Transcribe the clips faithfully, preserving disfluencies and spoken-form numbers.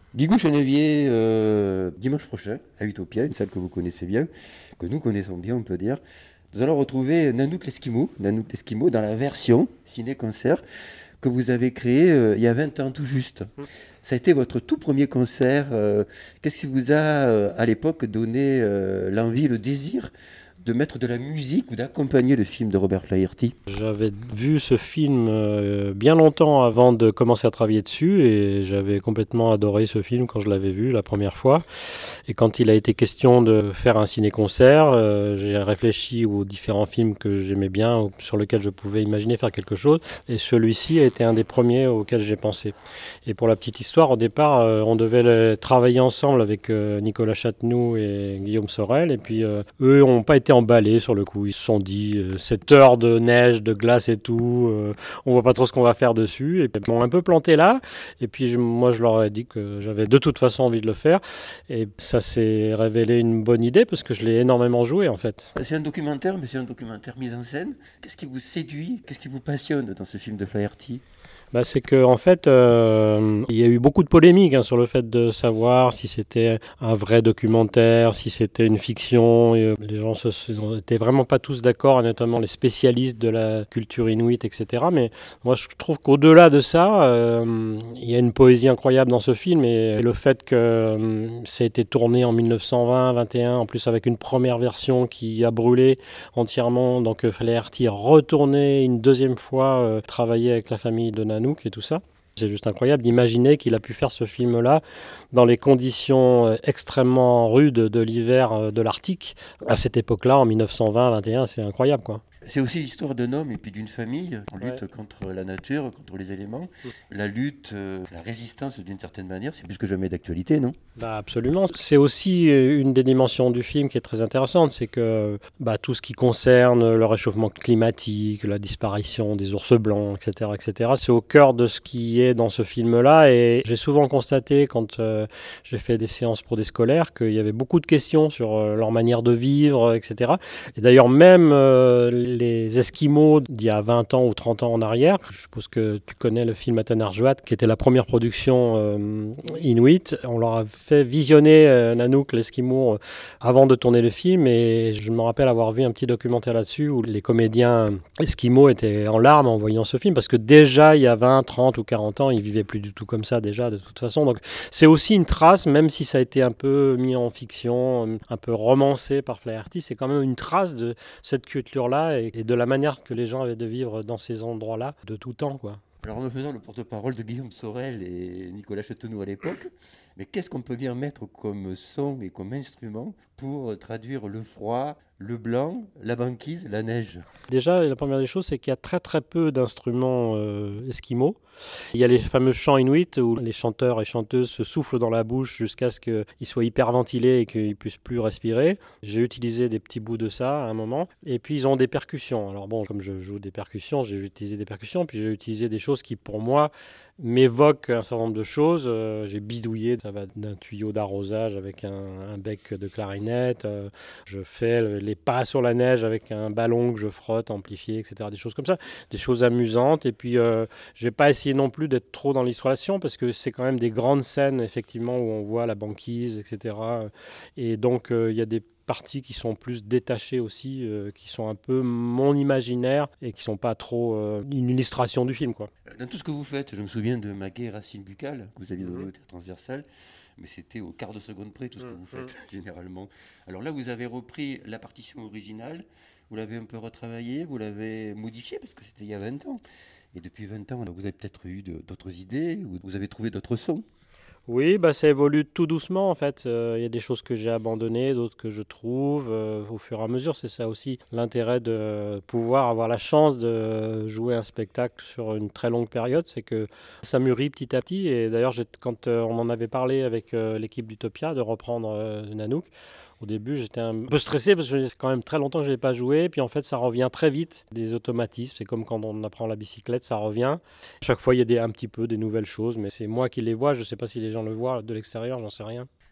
Guigou Chenevier, euh, dimanche prochain, à Utopia, une salle que vous connaissez bien, que nous connaissons bien, on peut dire. Nous allons retrouver Nanook l'Esquimau, Nanook l'Esquimau dans la version ciné-concert que vous avez créée euh, il y a vingt ans tout juste. Ça a été votre tout premier concert. euh, Qu'est-ce qui vous a, euh, à l'époque, donné euh, l'envie, le désir de mettre de la musique ou d'accompagner le film de Robert Flaherty? J'avais vu ce film euh, bien longtemps avant de commencer à travailler dessus et j'avais complètement adoré ce film quand je l'avais vu la première fois. Et quand il a été question de faire un ciné-concert, euh, j'ai réfléchi aux différents films que j'aimais bien, sur lesquels je pouvais imaginer faire quelque chose. Et celui-ci a été un des premiers auxquels j'ai pensé. Et pour la petite histoire, au départ, euh, on devait le- travailler ensemble avec euh, Nicolas Chatenou et Guillaume Sorel. Et puis euh, eux n'ont pas été emballés sur le coup. Ils se sont dit, euh, cette heure de neige, de glace et tout, euh, on voit pas trop ce qu'on va faire dessus. Et puis ils m'ont un peu planté là. Et puis je- moi, je leur ai dit que j'avais de toute façon envie de le faire. Et ça s'est révélé une bonne idée parce que je l'ai énormément joué en fait. C'est un documentaire, mais c'est un documentaire mis en scène. Qu'est-ce qui vous séduit? Qu'est-ce qui vous passionne dans ce film de Flaherty? Bah, c'est que en fait, euh, il y a eu beaucoup de polémiques hein, sur le fait de savoir si c'était un vrai documentaire, si c'était une fiction. Et, euh, les gens se, se- n'étaient vraiment pas tous d'accord, notamment les spécialistes de la culture inuite, et cetera. Mais moi, je trouve qu'au-delà de ça, euh, il y a une poésie incroyable dans ce film et le fait que euh, ça a été tourné en mille neuf cent vingt, vingt et un, en plus avec une première version qui a brûlé entièrement. Donc euh, Flaherty est retourné une deuxième fois euh, travailler avec la famille de Nanook et tout ça. C'est juste incroyable d'imaginer qu'il a pu faire ce film-là dans les conditions euh, extrêmement rudes de l'hiver euh, de l'Arctique. À cette époque-là, en mille neuf cent vingt vingt et un, c'est incroyable quoi. C'est aussi l'histoire d'un homme et puis d'une famille en Ouais. lutte contre la nature, contre les éléments. La lutte, euh, la résistance d'une certaine manière, c'est plus que jamais d'actualité, non? Bah absolument. C'est aussi euh, une des dimensions du film qui est très intéressante, c'est que bah, tout ce qui concerne le réchauffement climatique, la disparition des ours blancs, et cetera, et cetera, c'est au cœur de ce qui est dans ce film-là. Et j'ai souvent constaté, quand euh, j'ai fait des séances pour des scolaires, qu'il y avait beaucoup de questions sur euh, leur manière de vivre, et cetera. Et d'ailleurs, même euh, les Esquimaux d'il y a vingt ans ou trente ans en arrière, je suppose que tu connais le film Atanarjuat, qui était la première production euh, inuit, on leur a fait visionner euh, Nanook, l'Esquimau, euh, avant de tourner le film. Et je me rappelle avoir vu un petit documentaire là-dessus où les comédiens esquimaux étaient en larmes en voyant ce film parce que déjà, il y a vingt, trente ou quarante ans, ils vivaient plus du tout comme ça déjà, de toute façon. Donc, c'est aussi une trace, même si ça a été un peu mis en fiction, un peu romancé par Flaherty, c'est quand même une trace de cette culture-là et, et de la manière que les gens avaient de vivre dans ces endroits-là de tout temps, quoi. Alors en me faisant le porte-parole de Guillaume Sorel et Nicolas Chateauneau à l'époque, mais qu'est-ce qu'on peut bien mettre comme son et comme instrument pour traduire le froid, le blanc, la banquise, la neige? Déjà, la première des choses, c'est qu'il y a très très peu d'instruments euh, esquimaux. Il y a les fameux chants inuits où les chanteurs et chanteuses se soufflent dans la bouche jusqu'à ce qu'ils soient hyperventilés et qu'ils ne puissent plus respirer. J'ai utilisé des petits bouts de ça à un moment. Et puis ils ont des percussions. Alors bon, comme je joue des percussions, j'ai utilisé des percussions. Puis j'ai utilisé des choses qui pour moi m'évoquent un certain nombre de choses. Euh, j'ai bidouillé, ça va d'un tuyau d'arrosage avec un, un bec de clarinette. Euh, je fais les pas sur la neige avec un ballon que je frotte, amplifié, et cetera. Des choses comme ça, des choses amusantes. Et puis euh, je n'ai pas essayé non plus d'être trop dans l'illustration parce que c'est quand même des grandes scènes effectivement où on voit la banquise, et cetera. Et donc il euh, y a des parties qui sont plus détachées aussi, euh, qui sont un peu mon imaginaire et qui sont pas trop euh, une illustration du film, quoi. Dans tout ce que vous faites, je me souviens de Maguet Racine Buccale que vous aviez donné au Mhm. théâtre transversal, mais c'était au quart de seconde près tout ce que vous Mhm. faites généralement. Alors là, vous avez repris la partition originale, vous l'avez un peu retravaillée, vous l'avez modifiée parce que c'était il y a vingt ans. Et depuis vingt ans, vous avez peut-être eu de- d'autres idées, ou vous avez trouvé d'autres sons. Oui, bah, ça évolue tout doucement en fait. Euh, Il y a des choses que j'ai abandonnées, d'autres que je trouve euh, au fur et à mesure. C'est ça aussi l'intérêt de pouvoir avoir la chance de jouer un spectacle sur une très longue période, c'est que ça mûrit petit à petit. Et d'ailleurs, j'ai- quand euh, on en avait parlé avec euh, l'équipe d'Utopia de reprendre euh, Nanook, au début j'étais un peu stressé parce que c'est quand même très longtemps que je n'ai pas joué. Puis en fait, ça revient très vite, des automatismes. C'est comme quand on apprend la bicyclette, ça revient. Chaque fois, il y a des, un petit peu des nouvelles choses, mais c'est moi qui les vois. Je ne sais pas si les gens le voient de l'extérieur, j'en sais rien.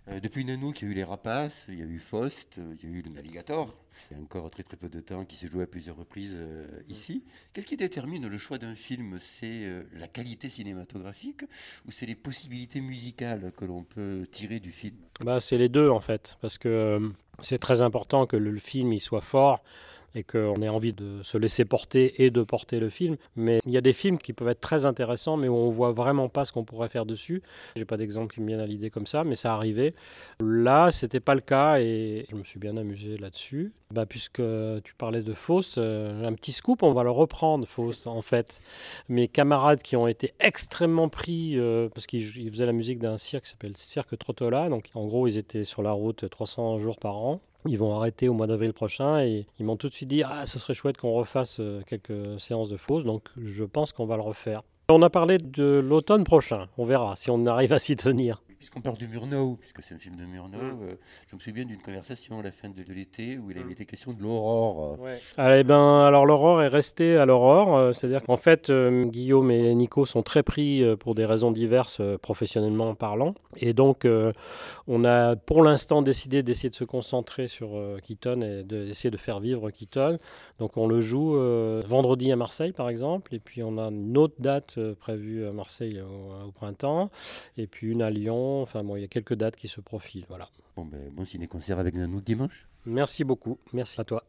Euh, depuis Nanook, il y a eu les Rapaces, il y a eu Faust, euh, il y a eu le Navigator. Il y a encore très très peu de temps qui s'est joué à plusieurs reprises euh, ici. Qu'est-ce qui détermine le choix d'un film? C'est euh, la qualité cinématographique ou c'est les possibilités musicales que l'on peut tirer du film? Bah, c'est les deux en fait, parce que euh, c'est très important que le, le film il soit fort et qu'on ait envie de se laisser porter et de porter le film. Mais il y a des films qui peuvent être très intéressants, mais où on voit vraiment pas ce qu'on pourrait faire dessus. J'ai pas d'exemple qui me vienne à l'idée comme ça, mais ça arrivait. Là, c'était pas le cas et je me suis bien amusé là-dessus. Bah, puisque tu parlais de Faust, euh, un petit scoop, on va le reprendre, Faust, en fait. Mes camarades qui ont été extrêmement pris, euh, parce qu'ils ils faisaient la musique d'un cirque qui s'appelle Cirque Trottola, donc en gros, ils étaient sur la route trois cents jours par an. Ils vont arrêter au mois d'avril prochain et ils m'ont tout de suite dit ah ce serait chouette qu'on refasse euh, quelques séances de Faust, donc je pense qu'on va le refaire. On a parlé de l'automne prochain, on verra si on arrive à s'y tenir. Puisqu'on parle de Murnau, puisque c'est un film de Murnau, Mm. euh, je me souviens d'une conversation à la fin de, de l'été où il avait été question de l'aurore. Ouais. Eh ben, alors l'aurore est restée à l'aurore, euh, c'est-à-dire qu'en fait euh, Guillaume et Nico sont très pris euh, pour des raisons diverses euh, professionnellement parlant, et donc euh, on a pour l'instant décidé d'essayer de se concentrer sur euh, Keaton et d'essayer de faire vivre Keaton. Donc on le joue euh, vendredi à Marseille par exemple, et puis on a une autre date euh, prévue à Marseille au, au printemps, et puis une à Lyon, enfin bon il y a quelques dates qui se profilent, voilà. Bon, ben, bon ciné-concert avec Nanook dimanche. Merci beaucoup, merci à toi.